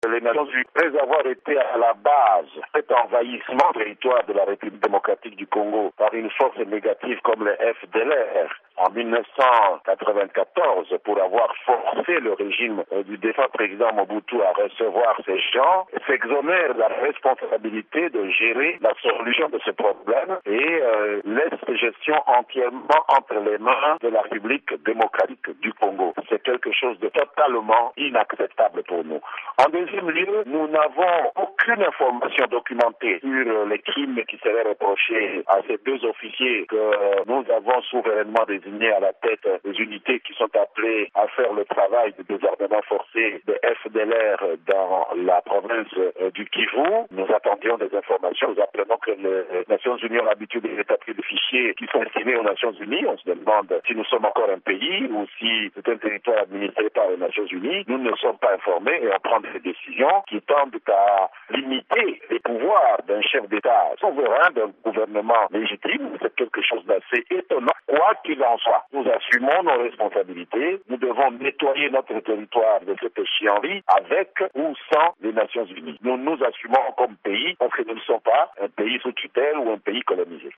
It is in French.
Les Nations Unies, après avoir été à la base de cet envahissement du territoire de la République démocratique du Congo par une force négative comme le FDLR en 1994 pour avoir forcé le régime du défunt président Mobutu à recevoir ces gens, s'exonère de la responsabilité de gérer la solution de ce problème et laisse cette gestion entièrement entre les mains de la République démocratique du Congo. C'est quelque chose de totalement inacceptable pour nous. En deuxième lieu, nous n'avons aucune information documentée sur les crimes qui seraient reprochés à ces deux officiers que nous avons souverainement désignés à la tête des unités qui sont appelées à faire le travail de désarmement forcé de FDLR dans la province du Kivu. Nous attendions des informations. Nous apprenons que les Nations Unies ont l'habitude d'établir des fichiers qui sont destinés aux Nations Unies. On se demande si nous sommes encore un pays ou si c'est un territoire administré par les Nations Unies. Nous ne sommes pas informés et on prend des décisions qui tendent à limiter les pouvoirs d'un chef d'État souverain, d'un gouvernement légitime. C'est quelque chose d'assez étonnant. Quoi qu'il en soit, nous assumons nos responsabilités. Nous devons nettoyer notre territoire de cette chienlit avec ou sans les Nations Unies. Nous nous assumons comme pays parce que nous ne sommes pas un pays sous tutelle ou un pays colonisé.